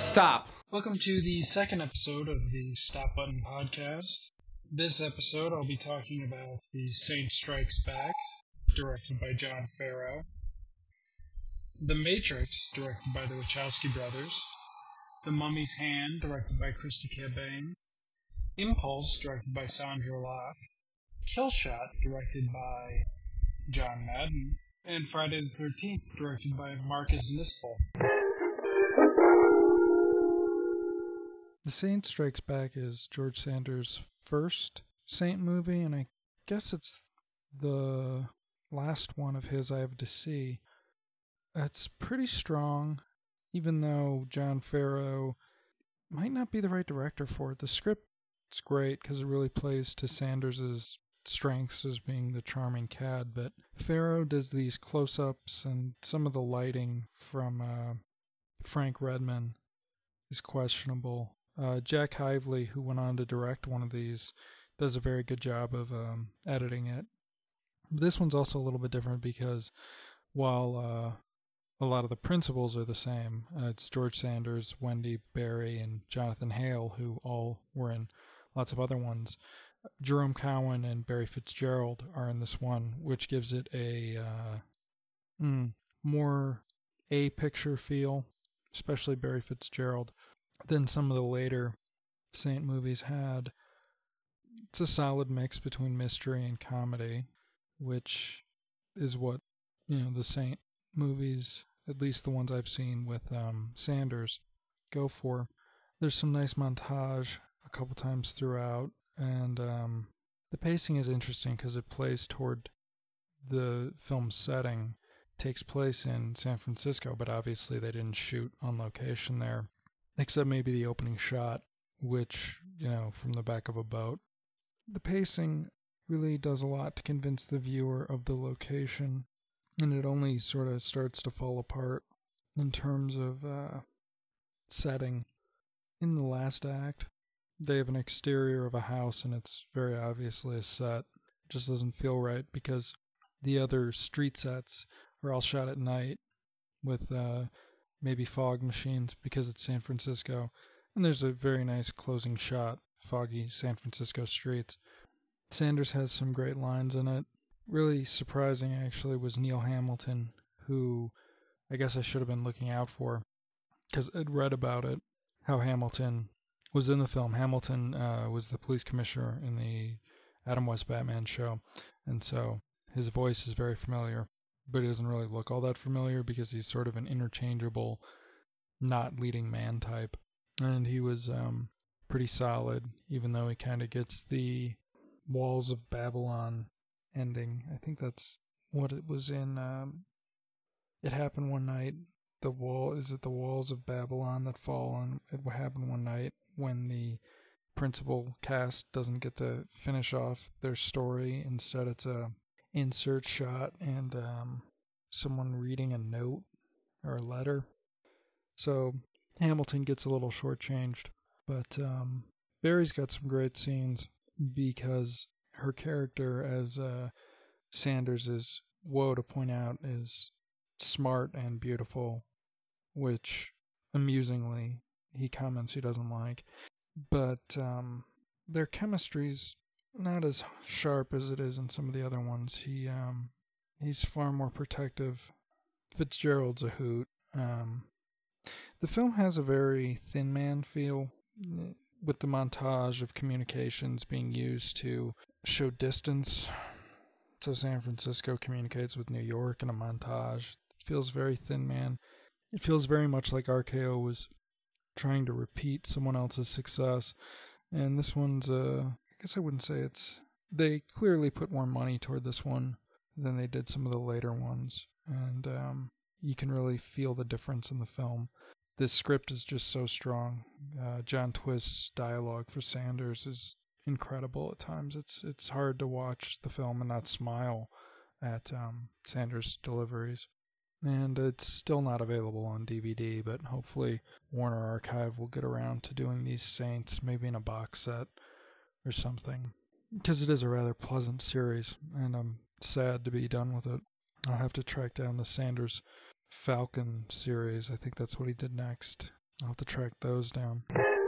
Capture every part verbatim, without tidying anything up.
Stop. Welcome to the second episode of the Stop Button podcast. This episode I'll be talking about The Saint Strikes Back, directed by Jon Favreau, The Matrix, directed by the Wachowski brothers, The Mummy's Hand, directed by Christy Cabane, Impulse, directed by Sandra Locke, Killshot, directed by John Madden, and Friday the thirteenth, directed by Marcus Nispel. The Saint Strikes Back is George Sanders' first Saint movie, and I guess it's the last one of his I have to see. It's pretty strong, even though Jon Favreau might not be the right director for it. The script's great because it really plays to Sanders' strengths as being the charming cad, but Favreau does these close-ups, and some of the lighting from uh, Frank Redman is questionable. Uh, Jack Hively, who went on to direct one of these, does a very good job of um, editing it. This one's also a little bit different because while uh, a lot of the principals are the same, uh, it's George Sanders, Wendy Barry, and Jonathan Hale, who all were in lots of other ones. Jerome Cowan and Barry Fitzgerald are in this one, which gives it a uh, mm, more A-picture feel, especially Barry Fitzgerald, than some of the later Saint movies had. It's a solid mix between mystery and comedy, which is what, you know, the Saint movies, at least the ones I've seen with um, Sanders, go for. There's some nice montage a couple times throughout, and um, the pacing is interesting because it plays toward the film's setting. It takes place in San Francisco, but obviously they didn't shoot on location there. Except maybe the opening shot, which, you know, from the back of a boat. The pacing really does a lot to convince the viewer of the location, and it only sort of starts to fall apart in terms of uh, setting. In the last act, they have an exterior of a house, and it's very obviously a set. It just doesn't feel right because the other street sets are all shot at night with Uh, maybe fog machines because it's San Francisco. And there's a very nice closing shot, foggy San Francisco streets. Sanders has some great lines in it. Really surprising, actually, was Neil Hamilton, who I guess I should have been looking out for because I'd read about it, how Hamilton was in the film. Hamilton uh, was the police commissioner in the Adam West Batman show, and so his voice is very familiar. But he doesn't really look all that familiar because he's sort of an interchangeable, not leading man type. And he was um, pretty solid, even though he kind of gets the Walls of Babylon ending. I think that's what it was in. Um, it happened one night. The wall is it the Walls of Babylon that fall on? It happened one night when the principal cast doesn't get to finish off their story. Instead, it's a insert shot and um, someone reading a note or a letter. So Hamilton gets a little shortchanged, but um, Barry's got some great scenes because her character, as uh, Sanders is woe to point out, is smart and beautiful, which amusingly he comments he doesn't like. But um, their chemistry's not as sharp as it is in some of the other ones. He um he's far more protective. Fitzgerald's a hoot. Um, the film has a very Thin Man feel, with the montage of communications being used to show distance. So San Francisco communicates with New York in a montage. It feels very Thin Man. It feels very much like R K O was trying to repeat someone else's success, and this one's uh I guess I wouldn't say it's... They clearly put more money toward this one than they did some of the later ones. And um, you can really feel the difference in the film. This script is just so strong. Uh, John Twist's dialogue for Sanders is incredible at times. It's it's hard to watch the film and not smile at um, Sanders' deliveries. And it's still not available on D V D, but hopefully Warner Archive will get around to doing these Saints, maybe in a box set or something, because it is a rather pleasant series, and I'm sad to be done with it. I'll have to track down the Sanders Falcon series. I think that's what he did next. I'll have to track those down.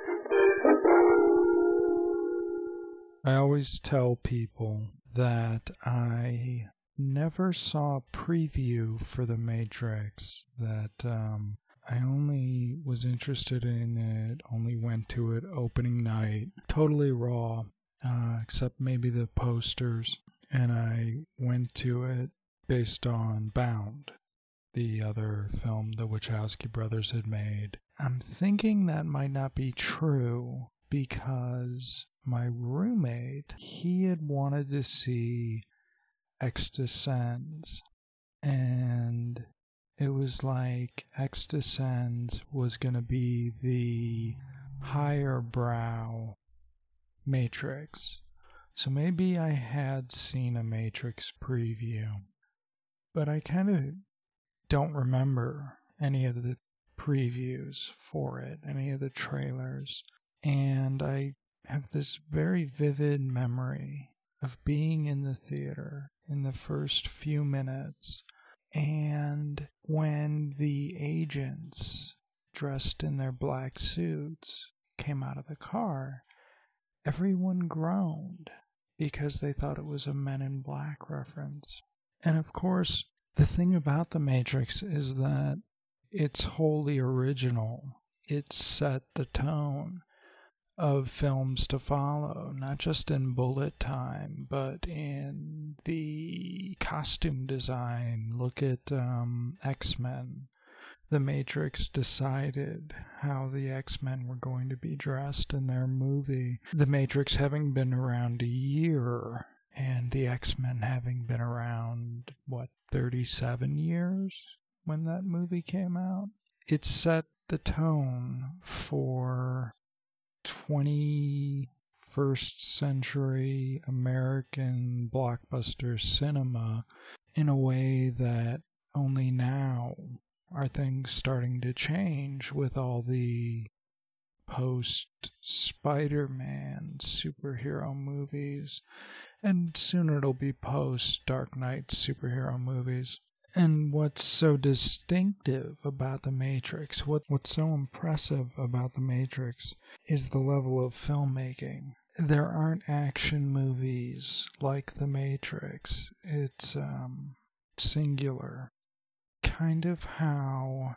I always tell people that I never saw a preview for The Matrix, that um, I only was interested in it, only went to it opening night, totally raw, uh, except maybe the posters, and I went to it based on Bound, the other film the Wachowski brothers had made. I'm thinking that might not be true because my roommate, he had wanted to see X-Descends, and it was like X-Descends was going to be the higher brow Matrix. So maybe I had seen a Matrix preview, but I kind of don't remember any of the previews for it, any of the trailers. And I have this very vivid memory of being in the theater in the first few minutes, and when the agents dressed in their black suits came out of the car, everyone groaned because they thought it was a Men in Black reference. And of course, the thing about The Matrix is that it's wholly original. It set the tone of films to follow, not just in bullet time, but in the costume design. Look at um, X-Men. The Matrix decided how the X-Men were going to be dressed in their movie. The Matrix having been around a year, and the X-Men having been around, what, thirty-seven years when that movie came out? It set the tone for twenty-first century American blockbuster cinema in a way that only now are things starting to change with all the post-Spider-Man superhero movies, and soon it'll be post-Dark Knight superhero movies. And what's so distinctive about The Matrix, what, what's so impressive about The Matrix, is the level of filmmaking. There aren't action movies like The Matrix. It's um, singular. Kind of how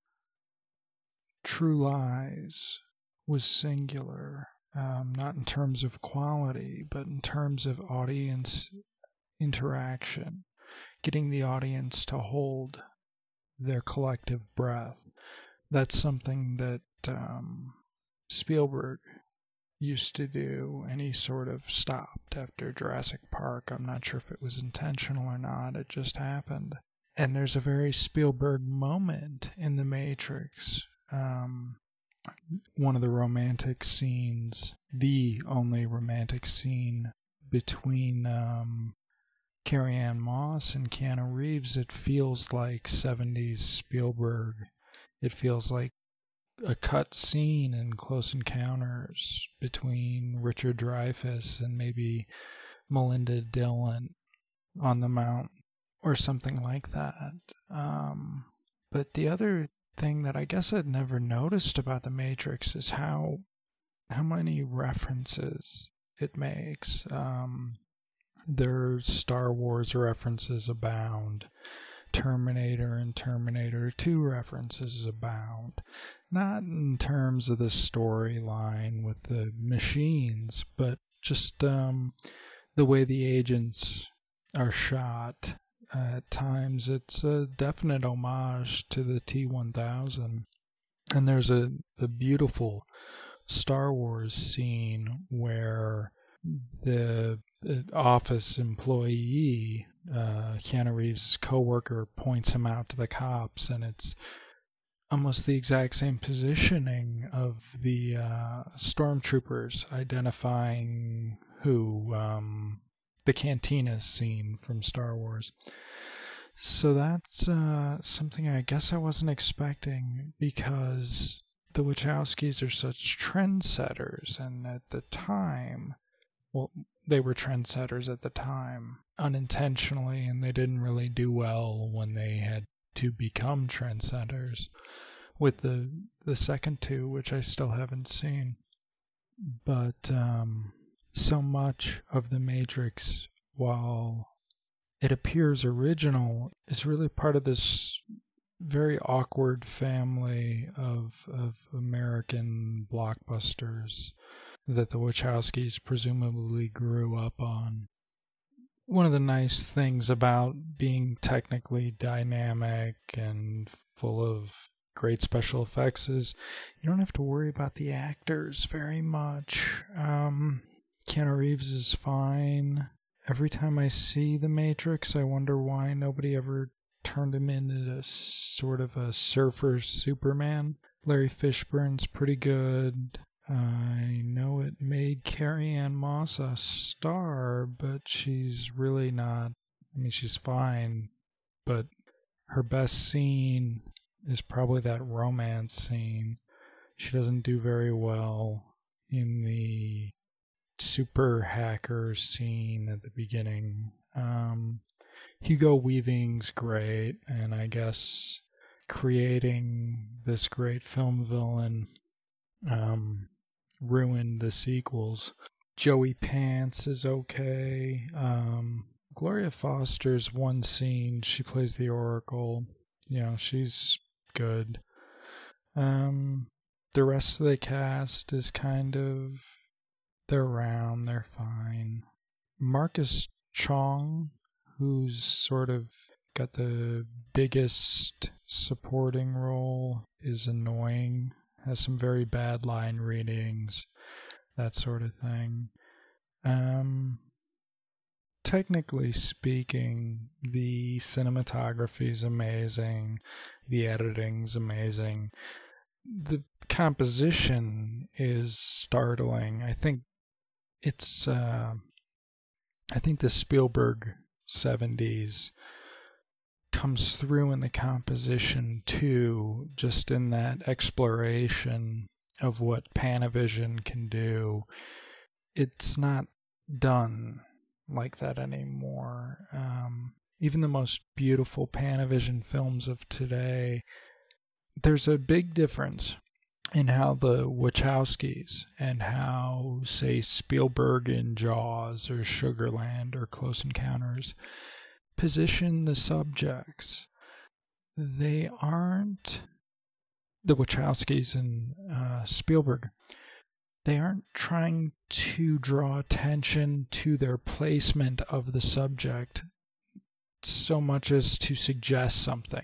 True Lies was singular, um, not in terms of quality, but in terms of audience interaction. Getting the audience to hold their collective breath. That's something that um, Spielberg used to do, and he sort of stopped after Jurassic Park. I'm not sure if it was intentional or not, it just happened. And there's a very Spielberg moment in The Matrix. Um, one of the romantic scenes, the only romantic scene between um, Carrie-Anne Moss and Keanu Reeves, it feels like seventies Spielberg. It feels like a cut scene in Close Encounters between Richard Dreyfuss and maybe Melinda Dillon on the mountain or something like that. Um, but the other thing that I guess I'd never noticed about The Matrix is how how many references it makes. Um, Their Star Wars references abound. Terminator and Terminator two references abound. Not in terms of the storyline with the machines, but just um, the way the agents are shot. Uh, at times, it's a definite homage to the T one thousand. And there's a, a beautiful Star Wars scene where the office employee, uh, Keanu Reeves' co-worker, points him out to the cops, and it's almost the exact same positioning of the uh, stormtroopers identifying who, um, the cantina scene from Star Wars. So that's uh, something I guess I wasn't expecting, because the Wachowskis are such trendsetters, and at the time, well, they were trendsetters at the time, unintentionally, and they didn't really do well when they had to become trendsetters. with the the second two, which I still haven't seen. But um, so much of The Matrix, while it appears original, is really part of this very awkward family of of American blockbusters that the Wachowskis presumably grew up on. One of the nice things about being technically dynamic and full of great special effects is you don't have to worry about the actors very much. Um, Keanu Reeves is fine. Every time I see The Matrix, I wonder why nobody ever turned him into a sort of a surfer Superman. Larry Fishburne's pretty good. I know it made Carrie-Anne Moss a star, but she's really not. I mean, she's fine, but her best scene is probably that romance scene. She doesn't do very well in the super hacker scene at the beginning. Um, Hugo Weaving's great, and I guess creating this great film villain um, ruined the sequels. Joey Pants is okay. Um, Gloria Foster's one scene, she plays the Oracle. You know, she's good. Um, the rest of the cast is kind of, they're around, they're fine. Marcus Chong, who's sort of got the biggest supporting role, is annoying, has some very bad line readings, that sort of thing. Um, technically speaking, the cinematography is amazing, the editing's amazing, the composition is startling. I think it's, uh, I think the Spielberg seventies comes through in the composition too, just in that exploration of what Panavision can do. It's not done like that anymore. Um, even the most beautiful Panavision films of today, there's a big difference in how the Wachowskis and how, say, Spielberg in Jaws or Sugarland or Close Encounters position the subjects. They aren't, the Wachowskis and uh, Spielberg, they aren't trying to draw attention to their placement of the subject so much as to suggest something.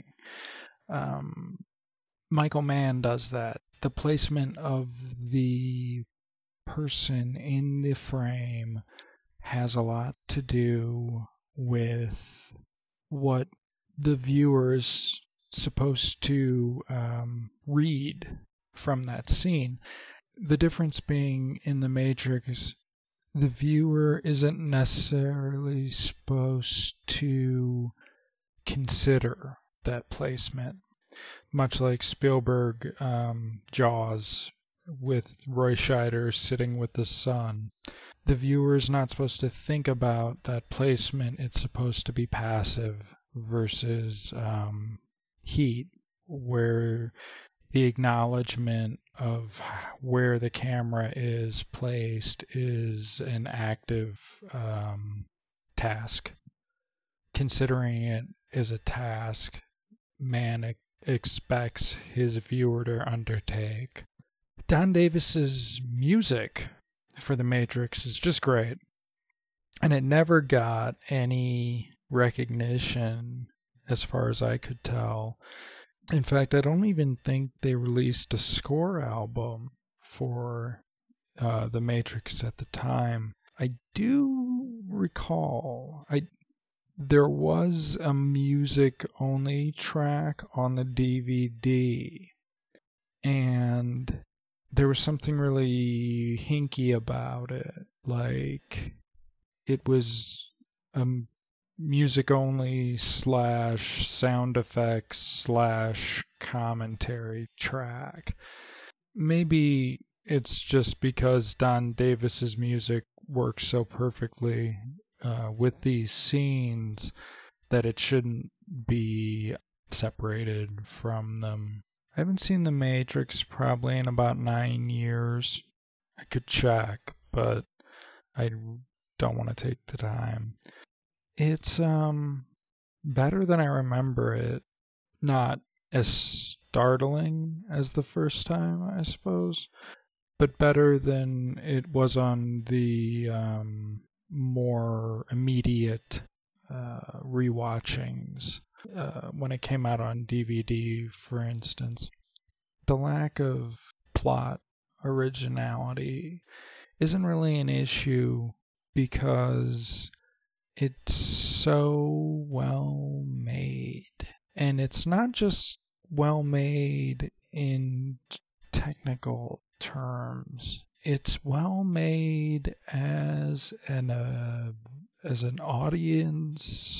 Um, Michael Mann does that. The placement of the person in the frame has a lot to do with what the viewer is supposed to um, read from that scene. The difference being in The Matrix, the viewer isn't necessarily supposed to consider that placement. Much like Spielberg, um, Jaws, with Roy Scheider sitting with the sun. The viewer is not supposed to think about that placement. It's supposed to be passive versus um, Heat, where the acknowledgement of where the camera is placed is an active um, task. Considering it as a task, man expects his viewer to undertake. Don Davis's music for The Matrix is just great, and it never got any recognition as far as I could tell. In fact, I don't even think they released a score album for uh, The Matrix at the time. I do recall I there was a music-only track on the D V D, and there was something really hinky about it. Like, it was a music-only slash sound effects slash commentary track. Maybe it's just because Don Davis's music works so perfectly uh, with these scenes that it shouldn't be separated from them. I haven't seen The Matrix probably in about nine years. I could check, but I don't want to take the time. It's um better than I remember it. Not as startling as the first time, I suppose, but better than it was on the um, more immediate uh, rewatchings uh, when it came out on D V D, for instance. The lack of plot originality isn't really an issue because it's so well made. And it's not just well made in technical terms. It's well made as an uh, as an audience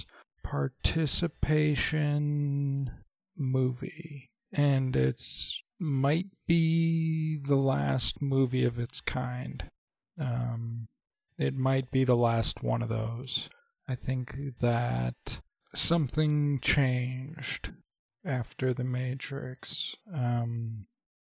participation movie, and it's might be the last movie of its kind. Um, it might be the last one of those. I think that something changed after The Matrix. Um,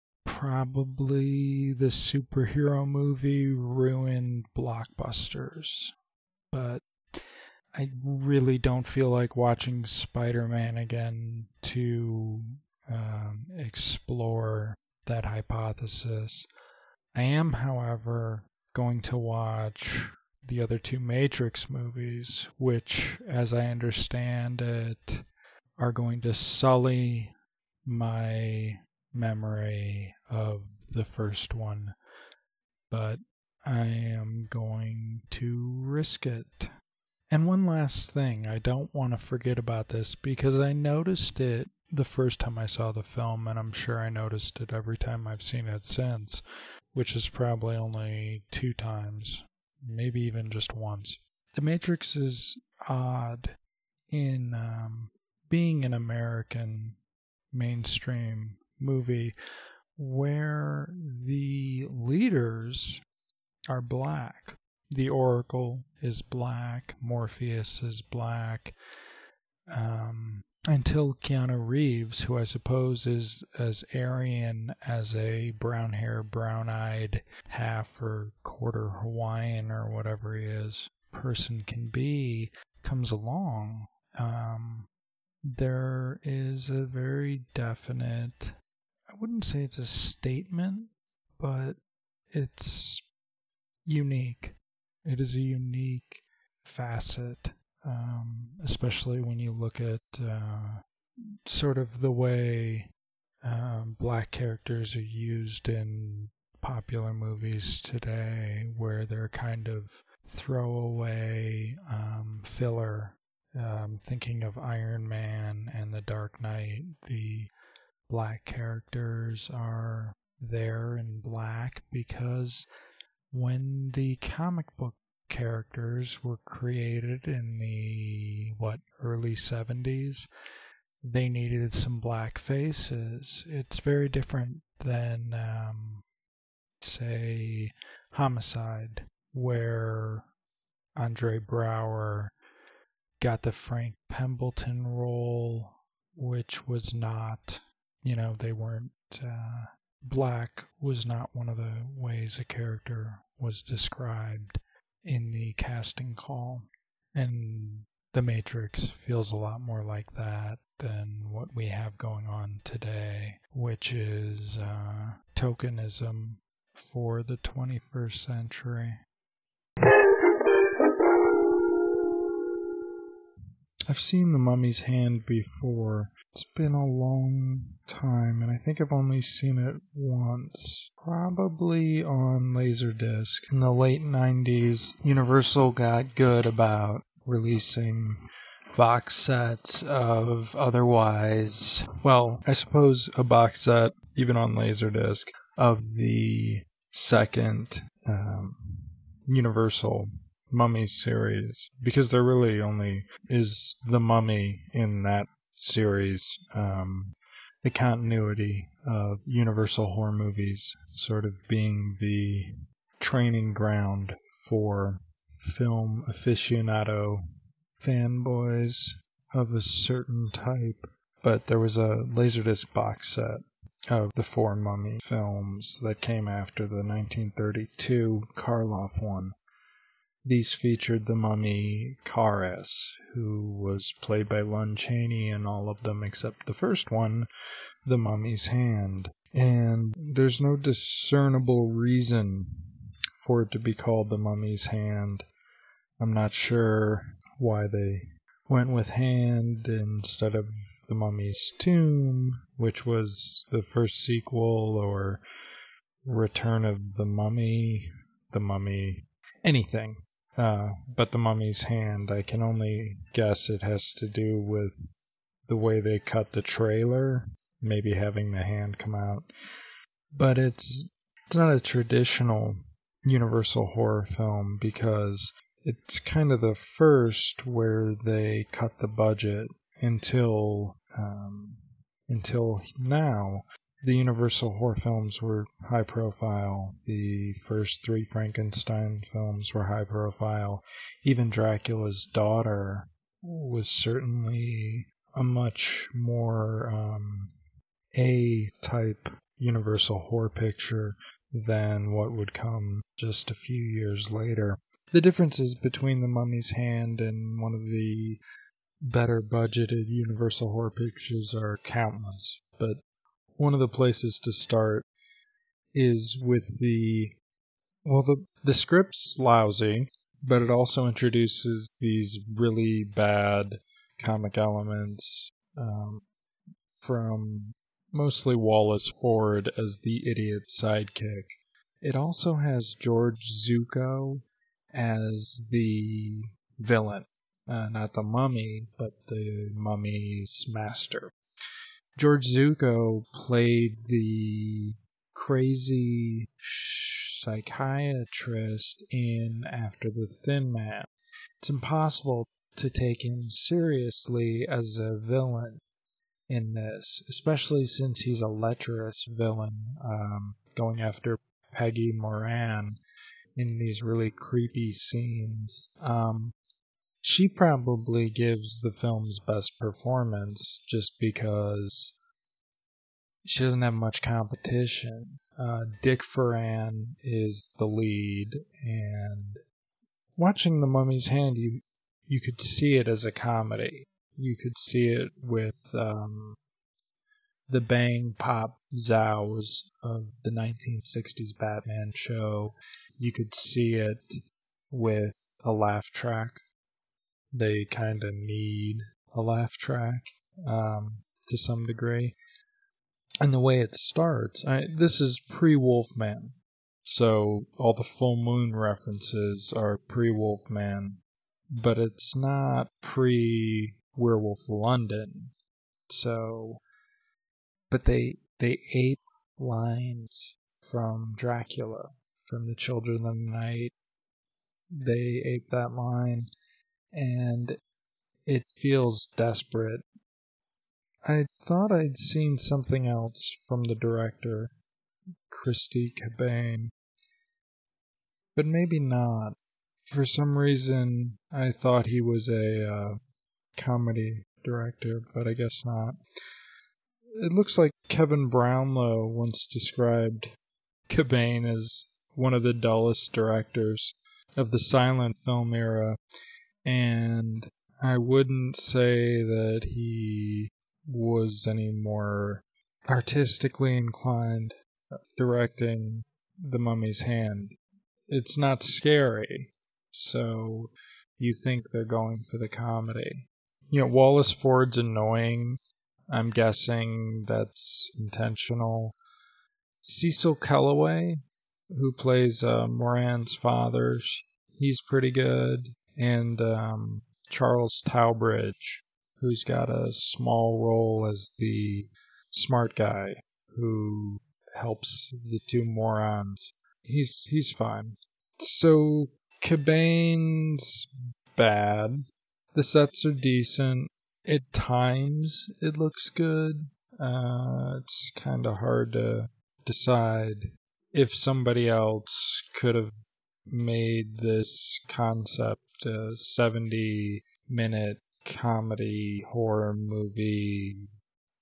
probably the superhero movie ruined blockbusters, but I really don't feel like watching Spider-Man again to um, explore that hypothesis. I am, however, going to watch the other two Matrix movies, which, as I understand it, are going to sully my memory of the first one. But I am going to risk it. And one last thing, I don't want to forget about this because I noticed it the first time I saw the film, and I'm sure I noticed it every time I've seen it since, which is probably only two times. Maybe even just once. The Matrix is odd in um, being an American mainstream movie where the leaders are black. The Oracle is black. Morpheus is black. Um, until Keanu Reeves, who I suppose is as Aryan as a brown-haired, brown-eyed, half or quarter Hawaiian or whatever he is, person can be, comes along. Um, there is a very definite, I wouldn't say it's a statement, but it's unique. It is a unique facet. Um, especially when you look at uh, sort of the way um, black characters are used in popular movies today, where they're kind of throwaway um, filler. Um, thinking of Iron Man and The Dark Knight, the black characters are there in black because when the comic book characters were created in the what early seventies, they needed some black faces. It's very different than um, say Homicide, where Andre Braugher got the Frank Pembleton role, which was not, you know, they weren't uh, black was not one of the ways a character was described in the casting call. And The Matrix feels a lot more like that than what we have going on today, which is uh, tokenism for the twenty-first century. I've seen The Mummy's Hand before. It's been a long time, and I think I've only seen it once. Probably on Laserdisc. In the late nineties, Universal got good about releasing box sets of otherwise, well, I suppose a box set, even on Laserdisc, of the second um, Universal Mummy series, because there really only is the Mummy in that series. Um, the continuity of Universal horror movies sort of being the training ground for film aficionado fanboys of a certain type. But there was a Laserdisc box set of the four Mummy films that came after the nineteen thirty-two Karloff one. These featured the mummy Karis, who was played by Lon Chaney in all of them except the first one, the mummy's hand. And there's no discernible reason for it to be called the mummy's hand. I'm not sure why they went with hand instead of the mummy's tomb, which was the first sequel, or Return of the Mummy, the mummy, anything. Uh, but the mummy's hand, I can only guess it has to do with the way they cut the trailer, maybe having the hand come out. But it's it's not a traditional Universal horror film because it's kind of the first where they cut the budget until um, until now. The Universal horror films were high profile. The first three Frankenstein films were high profile. Even Dracula's Daughter was certainly a much more um, A-type Universal horror picture than what would come just a few years later. The differences between The Mummy's Hand and one of the better budgeted Universal horror pictures are countless, but one of the places to start is with the, well, the, the script's lousy, but it also introduces these really bad comic elements um, from mostly Wallace Ford as the idiot sidekick. It also has George Zucco as the villain, uh, not the mummy, but the mummy's master. George Zucco played the crazy psychiatrist in After the Thin Man. It's impossible to take him seriously as a villain in this, especially since he's a lecherous villain, um, going after Peggy Moran in these really creepy scenes. Um, She probably gives the film's best performance just because she doesn't have much competition. Uh, Dick Foran is the lead, and watching The Mummy's Hand, you you could see it as a comedy. You could see it with um, the bang pop zows of the nineteen sixties Batman show. You could see it with a laugh track. They kind of need a laugh track um, to some degree. And the way it starts, I, this is pre-Wolfman, so all the full moon references are pre-Wolfman, but it's not pre-Werewolf London. So, but they they ape lines from Dracula, from The Children of the Night. They ape that line. And it feels desperate. I thought I'd seen something else from the director, Christy Cabane, but maybe not. For some reason, I thought he was a uh, comedy director, but I guess not. It looks like Kevin Brownlow once described Cabane as one of the dullest directors of the silent film era. And I wouldn't say that he was any more artistically inclined directing The Mummy's Hand. It's not scary, so you think they're going for the comedy. You know, Wallace Ford's annoying. I'm guessing that's intentional. Cecil Kellaway, who plays uh, Moran's father, he's pretty good. And um, Charles Towbridge, who's got a small role as the smart guy who helps the two morons. He's he's fine. So Cabane's bad. The sets are decent. At times it looks good. Uh, it's kind of hard to decide if somebody else could have made this concept a seventy minute comedy horror movie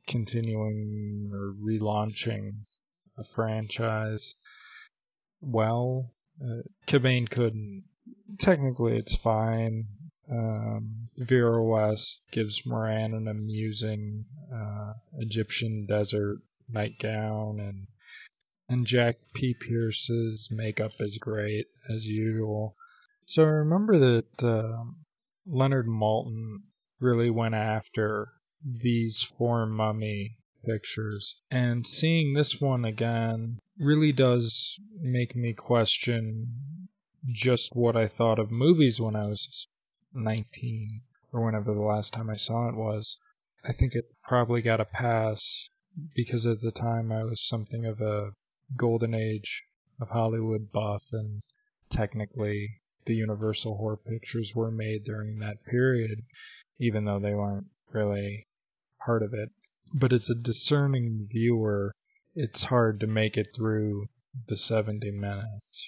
continuing or relaunching a franchise well. Uh, Cobain couldn't. Technically, it's fine. Um, Vera West gives Moran an amusing uh, Egyptian desert nightgown, and and Jack P. Pierce's makeup is great, as usual. So I remember that uh, Leonard Maltin really went after these four Mummy pictures, and seeing this one again really does make me question just what I thought of movies when I was nineteen, or whenever the last time I saw it was. I think it probably got a pass because at the time I was something of a golden age of Hollywood buff, and technically the Universal horror pictures were made during that period, even though they weren't really part of it. But as a discerning viewer, it's hard to make it through the seventy minutes.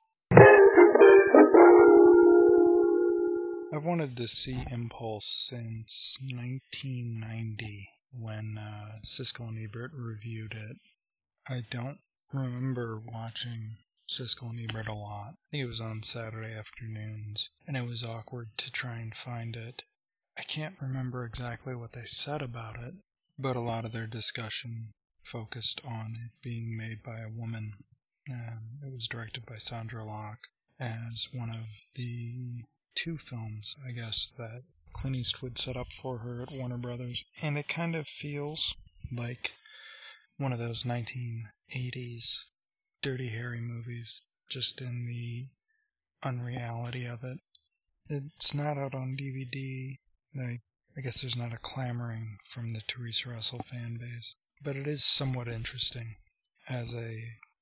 I've wanted to see Impulse since nineteen ninety, when uh, Siskel and Ebert reviewed it. I don't remember watching Siskel and Ebert a lot. I think it was on Saturday afternoons, and it was awkward to try and find it. I can't remember exactly what they said about it, but a lot of their discussion focused on it being made by a woman. Um, it was directed by Sandra Locke, as one of the two films, I guess, that Clint Eastwood set up for her at Warner Brothers. And it kind of feels like one of those nineteen eighties Dirty Harry movies, just in the unreality of it. It's not out on D V D. I, I guess there's not a clamoring from the Theresa Russell fan base. But it is somewhat interesting as a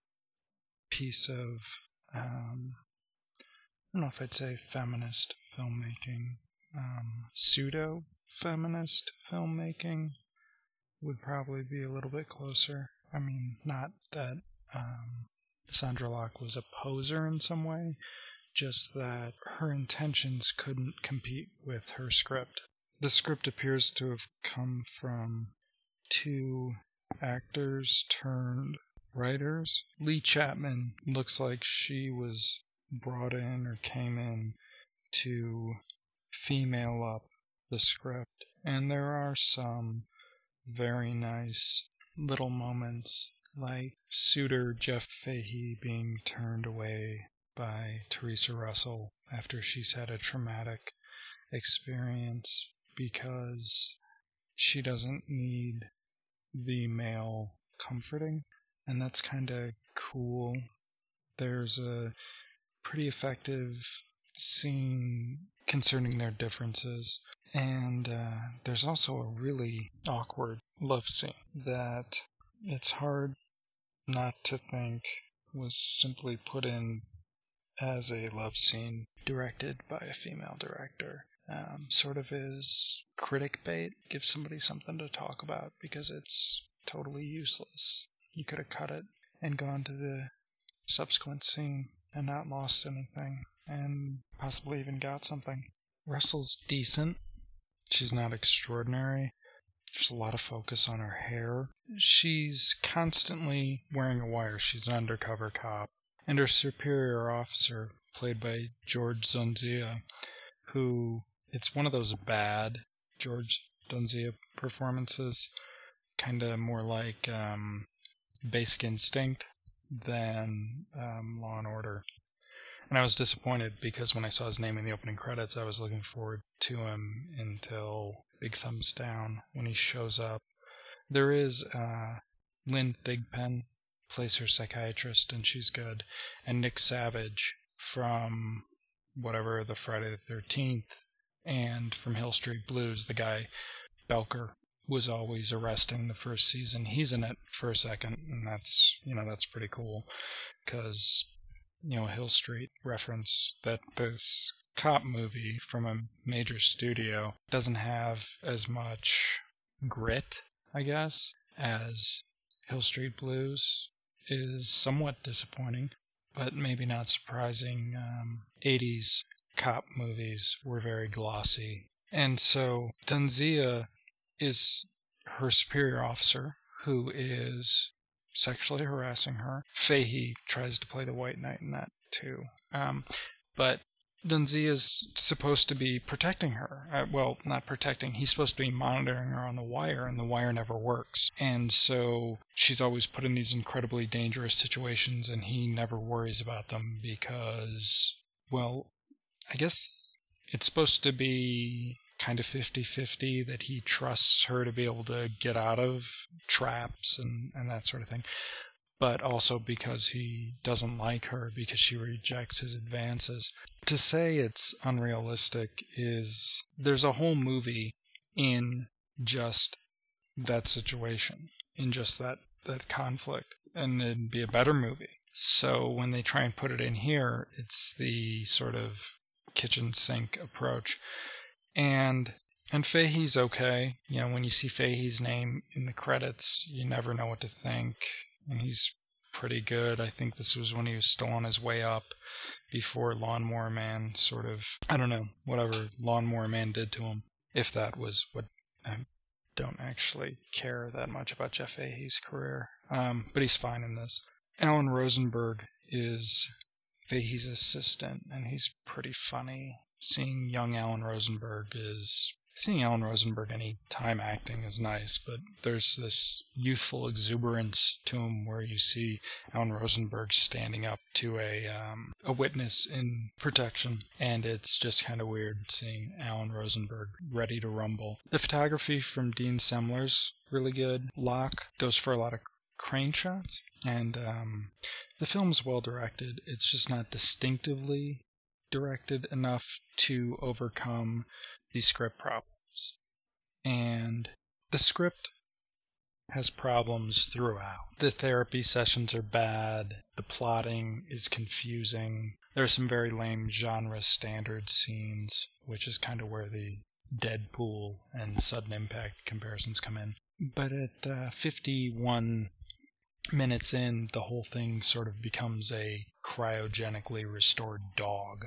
piece of, um, I don't know if I'd say feminist filmmaking. Um, pseudo-feminist filmmaking would probably be a little bit closer. I mean, not that um, Sandra Locke was a poser in some way, just that her intentions couldn't compete with her script. The script appears to have come from two actors turned writers. Lee Chapman looks like she was brought in or came in to female up the script, and there are some very nice little moments, like suitor Jeff Fahey being turned away by Theresa Russell after she's had a traumatic experience because she doesn't need the male comforting, and that's kind of cool. There's a pretty effective scene concerning their differences, and uh, there's also a really awkward love scene that it's hard not to think was simply put in as a love scene directed by a female director. Um, sort of is critic bait, give somebody something to talk about because it's totally useless. You could have cut it and gone to the subsequent scene and not lost anything, and possibly even got something. Russell's decent. She's not extraordinary. There's a lot of focus on her hair. She's constantly wearing a wire. She's an undercover cop. And her superior officer, played by George Dzunzia, who, it's one of those bad George Dzunzia performances, kind of more like um, Basic Instinct than um, Law and Order. And I was disappointed because when I saw his name in the opening credits, I was looking forward to him until Big Thumbs Down when he shows up. There is uh, Lynn Thigpen plays her psychiatrist, and she's good. And Nick Savage from whatever, the Friday the thirteenth, and from Hill Street Blues, the guy Belker was always arresting the first season. He's in it for a second, and that's, you know, that's pretty cool, because, you know, Hill Street reference that this cop movie from a major studio doesn't have as much grit, I guess, as Hill Street Blues is somewhat disappointing, but maybe not surprising. Um, eighties cop movies were very glossy. And so Dzunzia is, her superior officer, who is sexually harassing her. Fahey tries to play the white knight in that too. Um, but Dunzee is supposed to be protecting her. Uh, well, not protecting. He's supposed to be monitoring her on the wire, and the wire never works. And so she's always put in these incredibly dangerous situations, and he never worries about them because, well, I guess it's supposed to be kind of fifty-fifty that he trusts her to be able to get out of traps and, and that sort of thing. But also because he doesn't like her because she rejects his advances. To say it's unrealistic is there's a whole movie in just that situation, in just that, that conflict, and it'd be a better movie. So when they try and put it in here, it's the sort of kitchen sink approach. And and Fahey's okay. You know, when you see Fahey's name in the credits, you never know what to think. And he's pretty good. I think this was when he was still on his way up before Lawnmower Man sort of, I don't know, whatever Lawnmower Man did to him. If that was what, I don't actually care that much about Jeff Fahey's career. Um, but he's fine in this. Alan Rosenberg is Fahey's assistant, and he's pretty funny. Seeing young Alan Rosenberg is... Seeing Alan Rosenberg any time acting is nice, but there's this youthful exuberance to him where you see Alan Rosenberg standing up to a um, a witness in protection, and it's just kind of weird seeing Alan Rosenberg ready to rumble. The photography from Dean Semler's really good. Locke goes for a lot of crane shots, and um, the film's well directed. It's just not distinctively directed enough to overcome the script problems. And the script has problems throughout. The therapy sessions are bad. The plotting is confusing. There are some very lame genre standard scenes, which is kind of where the Deadpool and Sudden Impact comparisons come in. But at uh, fifty-one minutes in, the whole thing sort of becomes a cryogenically restored dog.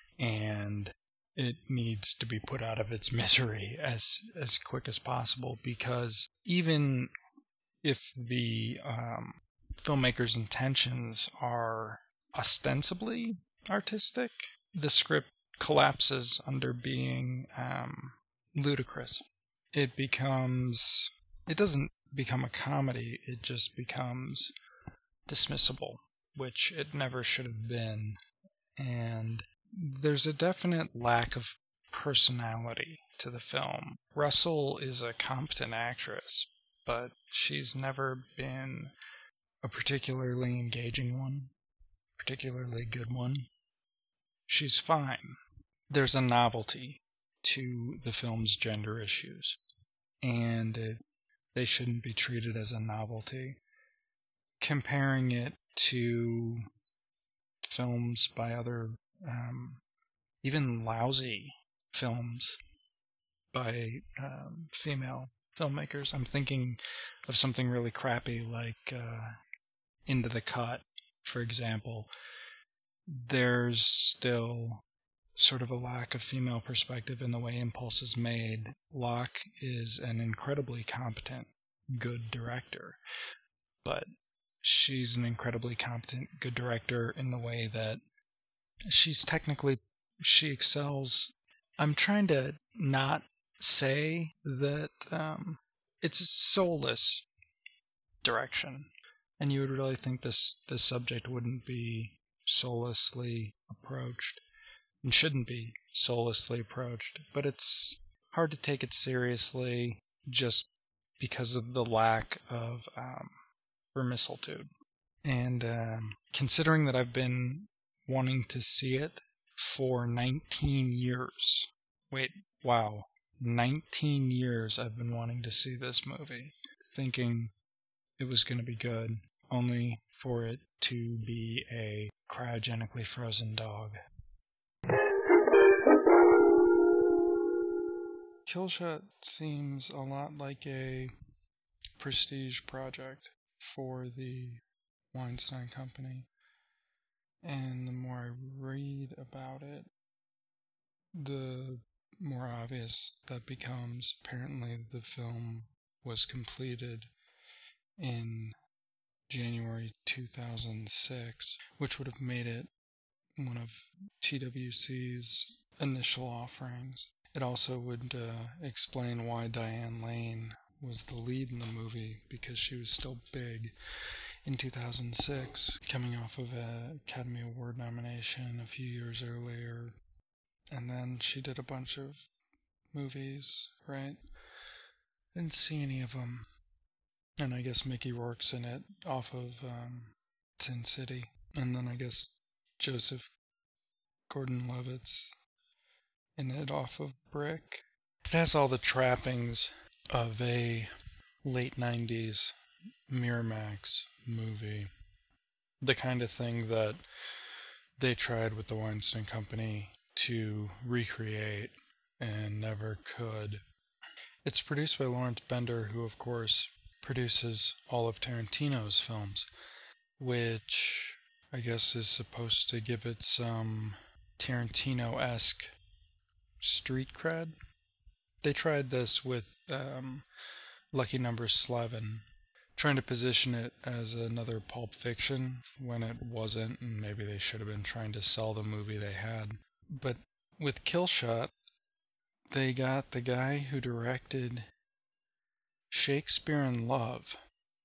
And it needs to be put out of its misery as as quick as possible, because even if the um, filmmaker's intentions are ostensibly artistic, the script collapses under being um, ludicrous. It becomes... It doesn't become a comedy, it just becomes dismissible, which it never should have been. And there's a definite lack of personality to the film. Russell is a competent actress, but she's never been a particularly engaging one, particularly good one. She's fine. There's a novelty to the film's gender issues, and it, they shouldn't be treated as a novelty. Comparing it to films by other Um, even lousy films by um, female filmmakers. I'm thinking of something really crappy like uh, Into the Cut, for example. There's still sort of a lack of female perspective in the way Impulse is made. Locke is an incredibly competent, good director, but she's an incredibly competent, good director in the way that she's technically, she excels. I'm trying to not say that um, it's a soulless direction, and you would really think this, this subject wouldn't be soullessly approached, and shouldn't be soullessly approached, but it's hard to take it seriously just because of the lack of um, vermisitude. And um, considering that I've been wanting to see it for nineteen years. Wait, wow. nineteen years I've been wanting to see this movie, thinking it was going to be good, only for it to be a cryogenically frozen dog. Killshot seems a lot like a prestige project for the Weinstein Company. And the more I read about it, the more obvious that becomes. Apparently the film was completed in January two thousand six, which would have made it one of T W C's initial offerings. It also would uh, explain why Diane Lane was the lead in the movie, because she was still big in two thousand six, coming off of an Academy Award nomination a few years earlier. And then she did a bunch of movies, right? Didn't see any of them. And I guess Mickey Rourke's in it off of um, Sin City. And then I guess Joseph Gordon-Levitt's in it off of Brick. It has all the trappings of a late nineties Miramax movie. The kind of thing that they tried with the Weinstein Company to recreate and never could. It's produced by Lawrence Bender, who of course produces all of Tarantino's films, which I guess is supposed to give it some Tarantino-esque street cred. They tried this with um, Lucky Number eleven, trying to position it as another Pulp Fiction when it wasn't, and maybe they should have been trying to sell the movie they had. But with Killshot, they got the guy who directed Shakespeare in Love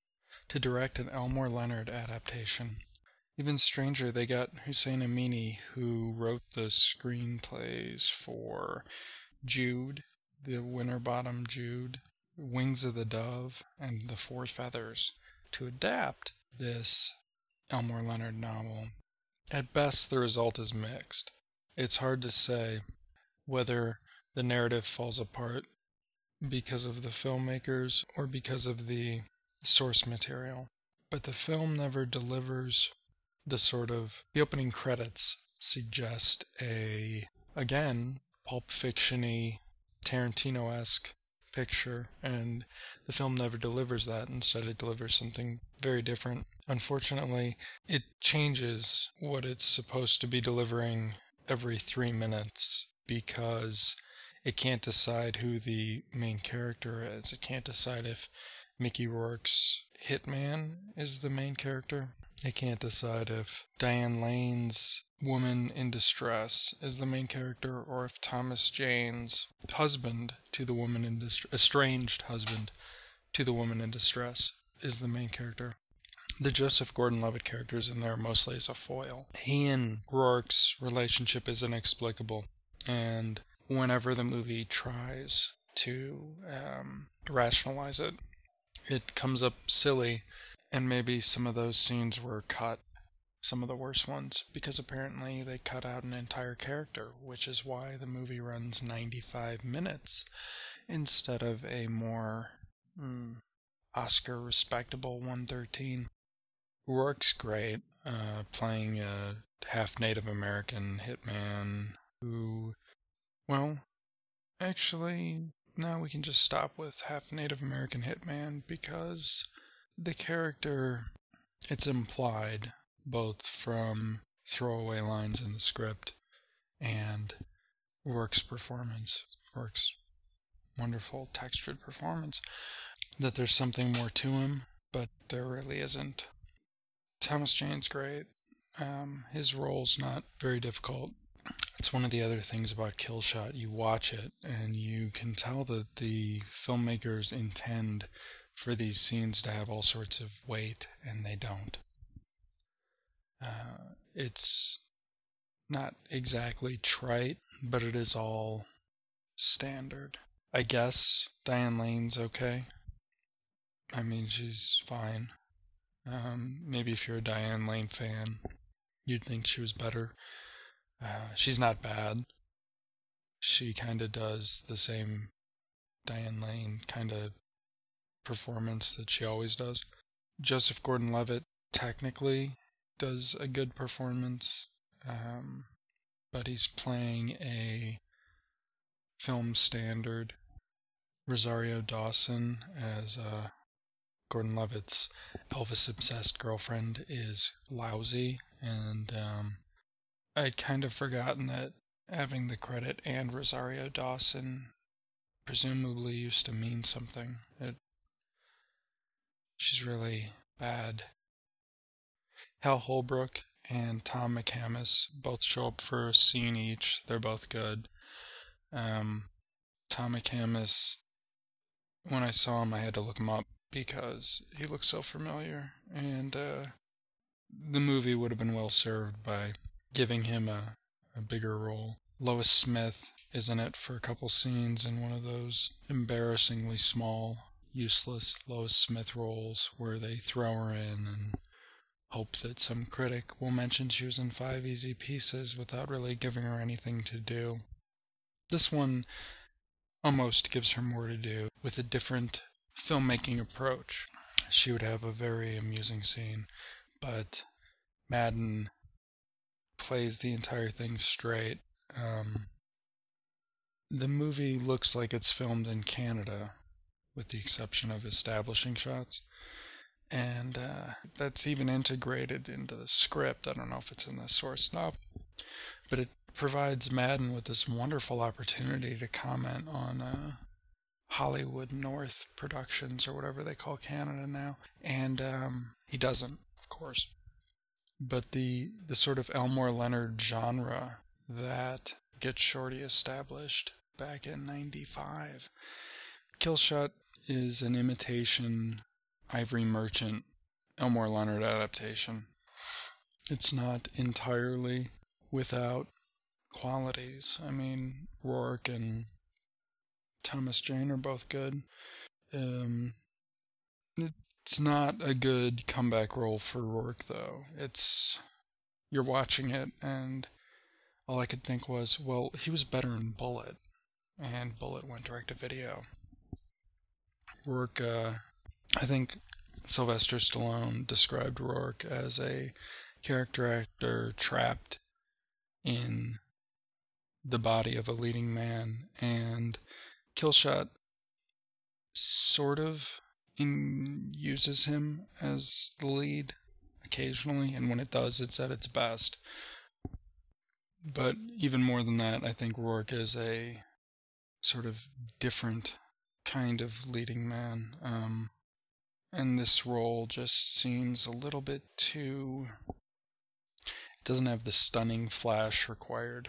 to direct an Elmore Leonard adaptation. Even stranger, they got Hussein Amini, who wrote the screenplays for Jude, The Winterbottom Jude, Wings of the Dove, and The Four Feathers, to adapt this Elmore Leonard novel. At best, the result is mixed. It's hard to say whether the narrative falls apart because of the filmmakers or because of the source material. But the film never delivers the sort of... The opening credits suggest a, again, Pulp Fiction-y, Tarantino-esque picture, and the film never delivers that. Instead, it delivers something very different. Unfortunately, it changes what it's supposed to be delivering every three minutes because it can't decide who the main character is. It can't decide if Mickey Rourke's hitman is the main character. It can't decide if Diane Lane's woman in distress is the main character, or if Thomas Jane's husband to the woman in distress, estranged husband to the woman in distress, is the main character. The Joseph Gordon-Levitt character is in there mostly as a foil. He and Rourke's relationship is inexplicable, and whenever the movie tries to um, rationalize it, it comes up silly, and maybe some of those scenes were cut, some of the worst ones, because apparently they cut out an entire character, which is why the movie runs ninety-five minutes instead of a more mm, Oscar respectable one thirteen. Rourke's great, uh, playing a half Native American hitman who, well, actually, now we can just stop with half Native American hitman because the character, it's implied, both from throwaway lines in the script and Rourke's performance, Rourke's wonderful textured performance, that there's something more to him, but there really isn't. Thomas Jane's great. Um, his role's not very difficult. It's one of the other things about Killshot. You watch it, and you can tell that the filmmakers intend for these scenes to have all sorts of weight, and they don't. Uh, it's not exactly trite, but it is all standard. I guess Diane Lane's okay. I mean, she's fine. Um, maybe if you're a Diane Lane fan, you'd think she was better. Uh, she's not bad. She kind of does the same Diane Lane kind of performance that she always does. Joseph Gordon-Levitt technically does a good performance, um, but he's playing a film standard. Rosario Dawson as uh, Gordon-Levitt's Elvis-obsessed girlfriend is lousy, and um, I'd kind of forgotten that having the credit and Rosario Dawson presumably used to mean something. It she's really bad. Hal Holbrook and Tom McCamus both show up for a scene each. They're both good. Um, Tom McCamus, when I saw him, I had to look him up because he looked so familiar, and uh, the movie would have been well served by giving him a, a bigger role. Lois Smith is in it for a couple scenes in one of those embarrassingly small, useless Lois Smith roles where they throw her in and hope that some critic will mention she was in Five Easy Pieces without really giving her anything to do. This one almost gives her more to do with a different filmmaking approach. She would have a very amusing scene, but Madden plays the entire thing straight. Um, the movie looks like it's filmed in Canada, with the exception of establishing shots. And uh, that's even integrated into the script. I don't know if it's in the source novel, but it provides Madden with this wonderful opportunity to comment on uh, Hollywood North Productions, or whatever they call Canada now. And um, he doesn't, of course. But the, the sort of Elmore Leonard genre that Get Shorty established back in ninety-five. Killshot is an imitation Ivory Merchant Elmore Leonard adaptation. It's not entirely without qualities. I mean, Rourke and Thomas Jane are both good. Um, it's not a good comeback role for Rourke, though. It's, you're watching it, and all I could think was, well, he was better in Bullet, and Bullet went direct to video. Rourke, uh, I think Sylvester Stallone described Rourke as a character actor trapped in the body of a leading man, and Killshot sort of in, uses him as the lead occasionally, and when it does, it's at its best. But even more than that, I think Rourke is a sort of different kind of leading man. Um, and this role just seems a little bit too... It doesn't have the stunning flash required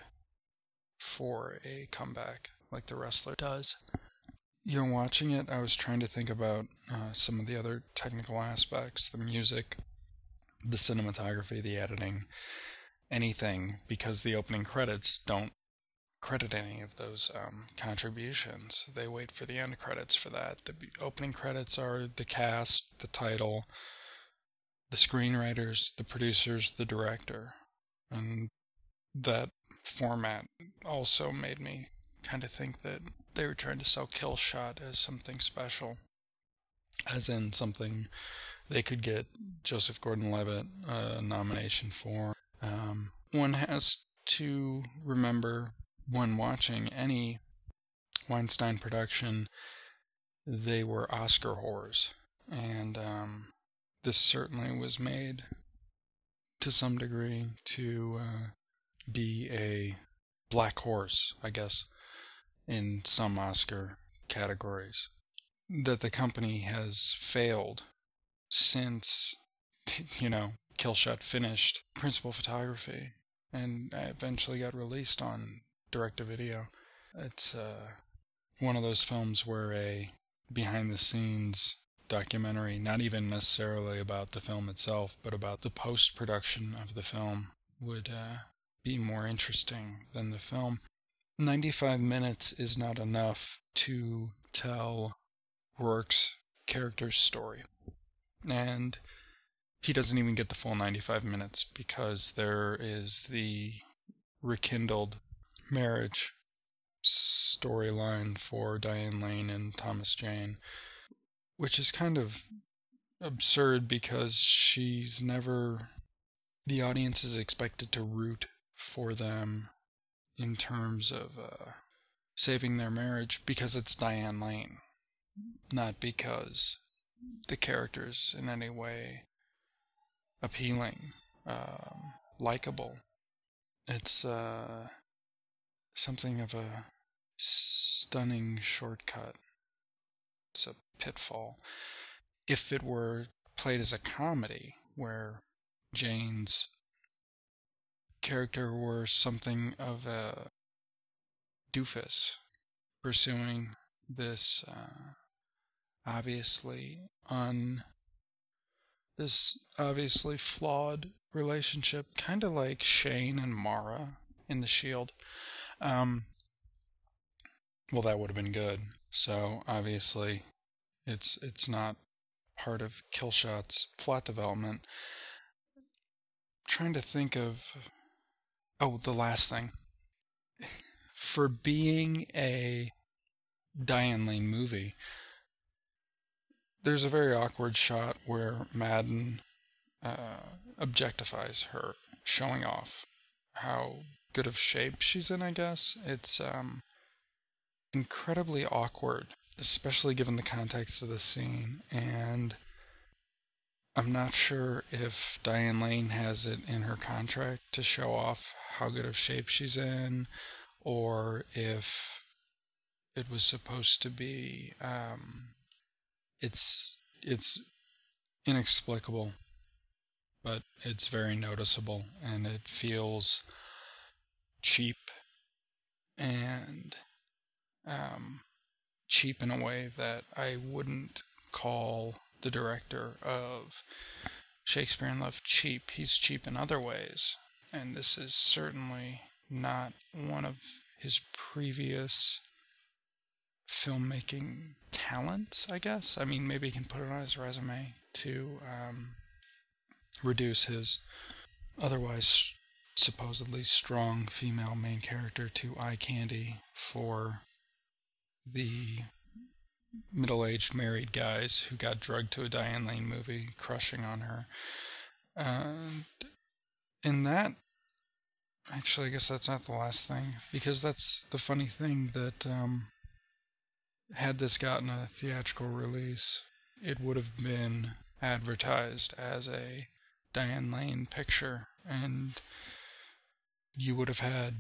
for a comeback like The Wrestler does. You know, watching it, I was trying to think about uh, some of the other technical aspects, the music, the cinematography, the editing, anything, because the opening credits don't credit any of those um, contributions. They wait for the end credits for that. The opening credits are the cast, the title, the screenwriters, the producers, the director. And that format also made me kind of think that they were trying to sell Killshot as something special, as in something they could get Joseph Gordon-Levitt a nomination for. Um, one has to remember when watching any Weinstein production, they were Oscar whores, and um, this certainly was made to some degree to uh, be a black horse, I guess, in some Oscar categories. That the company has failed since, you know, Killshot finished principal photography and eventually got released on direct-to-video. It's uh, one of those films where a behind-the-scenes documentary, not even necessarily about the film itself, but about the post-production of the film, would uh, be more interesting than the film. ninety-five minutes is not enough to tell Rourke's character's story. And he doesn't even get the full ninety-five minutes because there is the rekindled marriage storyline for Diane Lane and Thomas Jane, which is kind of absurd because she's never... The audience is expected to root for them in terms of uh, saving their marriage because it's Diane Lane, not because the character's in any way appealing, um, likable. It's uh, something of a stunning shortcut. It's a pitfall. if it were played as a comedy, where Jane's character were something of a doofus, pursuing this uh, obviously un this obviously flawed relationship, kind of like Shane and Mara in The Shield. Um, well, that would have been good. So obviously, it's it's not part of Killshot's plot development. Trying to think of oh, the last thing. For being a Diane Lane movie, there's a very awkward shot where Madden uh, objectifies her, showing off how good of shape she's in, I guess. It's um, incredibly awkward, especially given the context of the scene, and I'm not sure if Diane Lane has it in her contract to show off how good of shape she's in, or if it was supposed to be. Um, it's it's inexplicable, but it's very noticeable, and it feels cheap and um, cheap in a way that I wouldn't call the director of Shakespeare in Love cheap. He's cheap in other ways, and this is certainly not one of his previous filmmaking talents, I guess. I mean, maybe he can put it on his resume to um, reduce his otherwise supposedly strong female main character to eye candy for the middle-aged married guys who got drugged to a Diane Lane movie, crushing on her. And in that, actually, I guess that's not the last thing, because that's the funny thing that um, had this gotten a theatrical release, it would have been advertised as a Diane Lane picture, and you would have had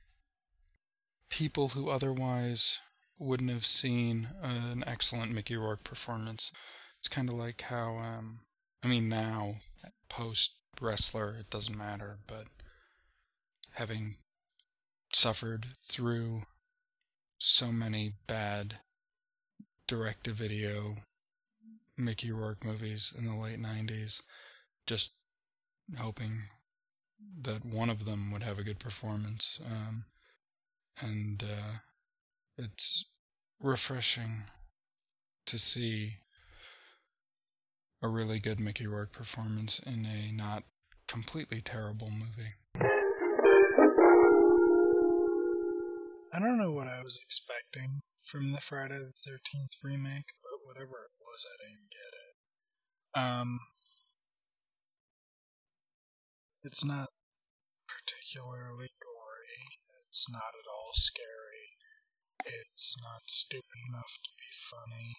people who otherwise wouldn't have seen an excellent Mickey Rourke performance. It's kind of like how, um, I mean, now, post-wrestler, it doesn't matter, but having suffered through so many bad direct-to-video Mickey Rourke movies in the late nineties, just hoping that one of them would have a good performance. Um, and uh, it's refreshing to see a really good Mickey Rourke performance in a not completely terrible movie. I don't know what I was expecting from the Friday the thirteenth remake, but whatever it was, I didn't get it. Um, it's not particularly gory. It's not at all scary. It's not stupid enough to be funny.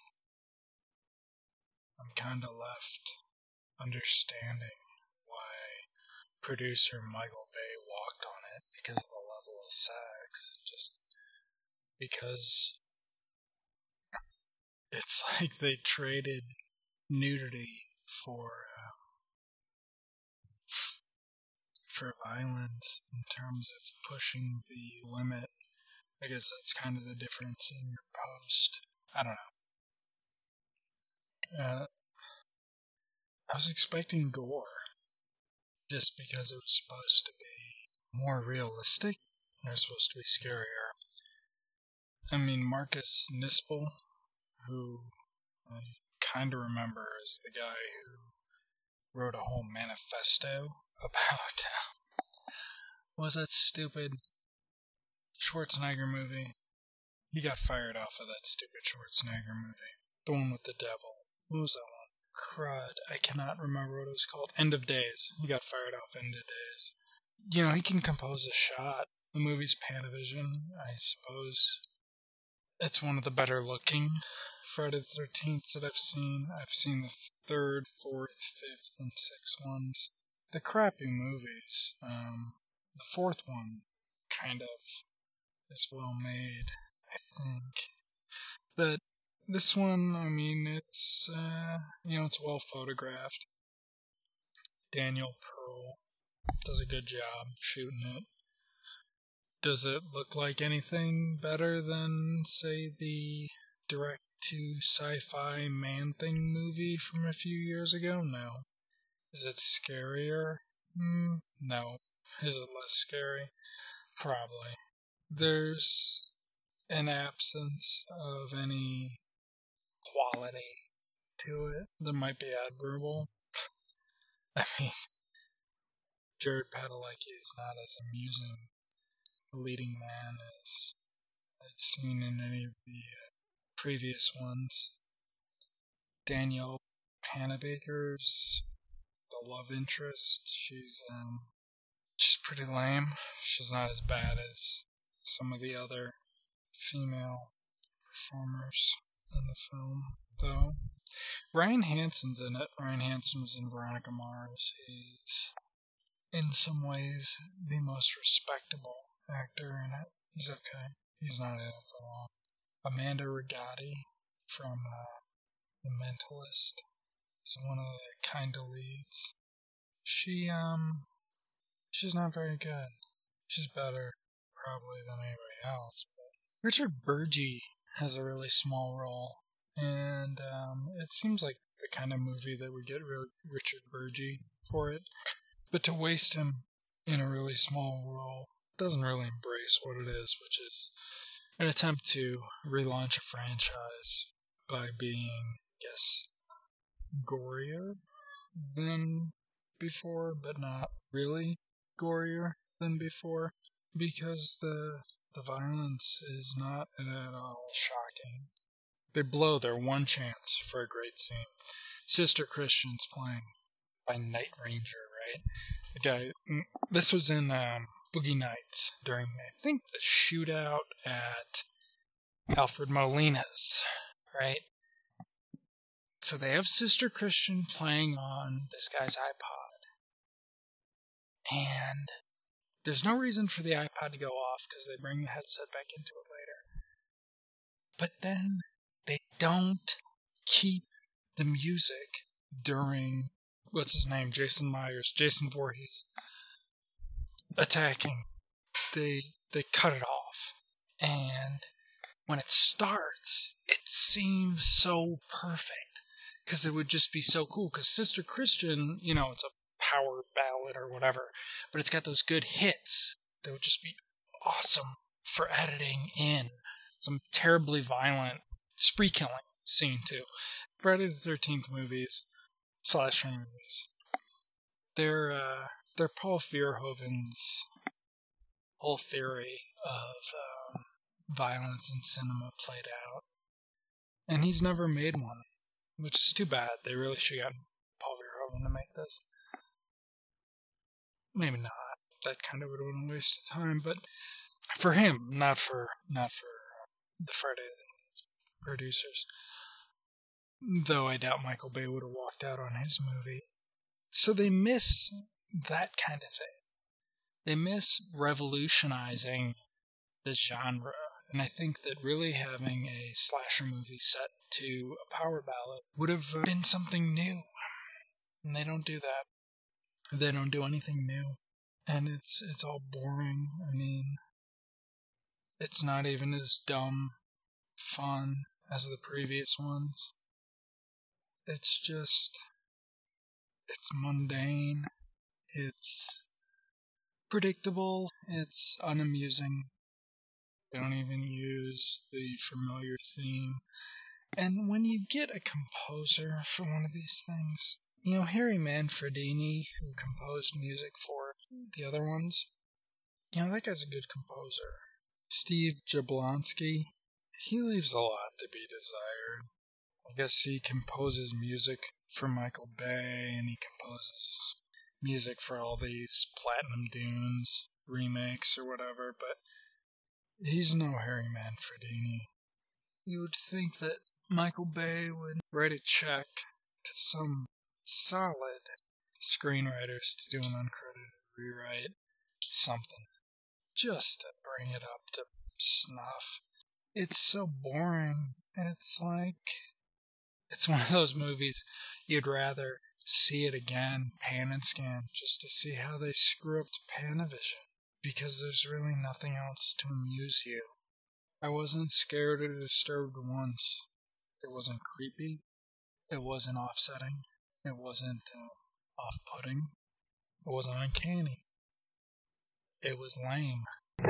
I'm kind of left understanding why producer Michael Bay walked on it because of the level of sex. Just because it's like they traded nudity for um, for violence in terms of pushing the limit. I guess that's kind of the difference in your post. I don't know. Uh, I was expecting gore, just because it was supposed to be more realistic. It was supposed to be scarier. I mean, Marcus Nispel, who I kind of remember as the guy who wrote a whole manifesto about what was that stupid Schwarzenegger movie? He got fired off of that stupid Schwarzenegger movie. The one with the devil. What was that one? Crud. I cannot remember what it was called. End of Days. He got fired off End of Days. You know, he can compose a shot. The movie's Panavision, I suppose. It's one of the better looking Friday the thirteenths that I've seen. I've seen the third, fourth, fifth, and sixth ones. The crappy movies. Um, the fourth one, kind of, is well made, I think. But this one, I mean, it's, uh, you know, it's well photographed. Daniel Pearl does a good job shooting it. Does it look like anything better than, say, the direct-to-sci-fi Man-Thing movie from a few years ago? No. Is it scarier? Mm, no. Is it less scary? Probably. There's an absence of any quality to it that might be admirable. I mean, Jared Padalecki is not as amusing a leading man as I'd seen in any of the uh, previous ones. Danielle Panabaker's the love interest. She's um, she's pretty lame. She's not as bad as some of the other female performers in the film, though. Ryan Hansen's in it. Ryan Hansen was in Veronica Mars. He's, in some ways, the most respectable actor in it. He's okay. He's not in it for long. Amanda Rigotti from uh, The Mentalist is one of the kind of leads. She, um, she's not very good. She's better, probably, than anybody else. But Richard Burgi has a really small role. And um, it seems like the kind of movie that would get really Richard Burgi for it. But to waste him in a really small role doesn't really embrace what it is, which is an attempt to relaunch a franchise by being, I guess, gorier than before, but not really gorier than before, because the the violence is not at all shocking. They blow their one chance for a great scene. Sister Christian's playing by Night Ranger, right? The guy. This was in um, Boogie Nights during, I think, the shootout at Alfred Molina's, right? So they have Sister Christian playing on this guy's iPod, and there's no reason for the iPod to go off because they bring the headset back into it later. But then they don't keep the music during, what's his name, Jason Myers, Jason Voorhees, attacking. They they cut it off. And when it starts, it seems so perfect. Because it would just be so cool. Because Sister Christian, you know, it's a power ballad or whatever. But it's got those good hits that would just be awesome for editing in. Some terribly violent spree killing scene too. Friday the thirteenth movies, slasher movies. They're uh, they're Paul Verhoeven's whole theory of um, violence in cinema played out, and he's never made one, which is too bad. They really should have gotten Paul Verhoeven to make this. Maybe not. That kind of would have been a waste of time, but for him, not for not for the Friday producers. Though I doubt Michael Bay would have walked out on his movie. So they miss that kind of thing. They miss revolutionizing the genre. And I think that really having a slasher movie set to a power ballad would have been something new. And they don't do that. They don't do anything new. And it's it's all boring. I mean, it's not even as dumb, fun as the previous ones. It's just, it's mundane, it's predictable, it's unamusing. They don't even use the familiar theme. And when you get a composer for one of these things, you know, Harry Manfredini, who composed music for the other ones, you know, that guy's a good composer. Steve Jablonsky, he leaves a lot to be desired. I guess he composes music for Michael Bay, and he composes music for all these Platinum Dunes remakes or whatever, but he's no Harry Manfredini. You would think that Michael Bay would write a check to some solid screenwriters to do an uncredited rewrite, something, just to bring it up to snuff. it's so boring. And it's like, it's one of those movies you'd rather see it again, pan and scan, just to see how they screw up to Panavision. Because there's really nothing else to amuse you. I wasn't scared or disturbed once. It wasn't creepy. It wasn't offsetting. It wasn't uh, off-putting. It wasn't uncanny. It was lame.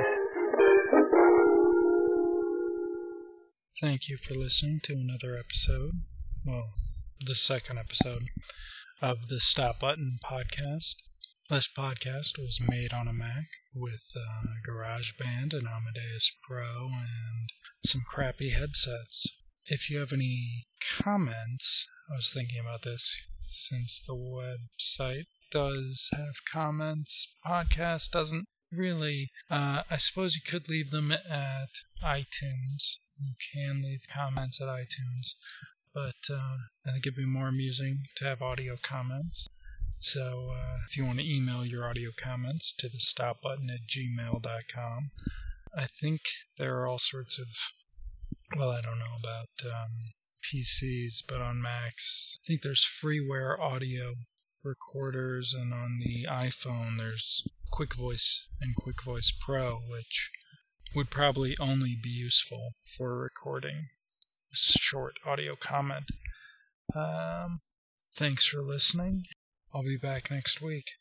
Thank you for listening to another episode. Well, the second episode of the Stop Button podcast. This podcast was made on a Mac with uh, GarageBand and Amadeus Pro and some crappy headsets. If you have any comments, I was thinking about this since the website does have comments, podcast doesn't really. Uh, I suppose you could leave them at iTunes. You can leave comments at iTunes, but uh, I think it'd be more amusing to have audio comments. So uh, if you want to email your audio comments to the stop button at gmail dot com, I think there are all sorts of, well, I don't know about um, P Cs, but on Macs, I think there's freeware audio recorders, and on the iPhone there's Quick Voice and Quick Voice Pro, which would probably only be useful for recording a short audio comment. Um, thanks for listening. I'll be back next week.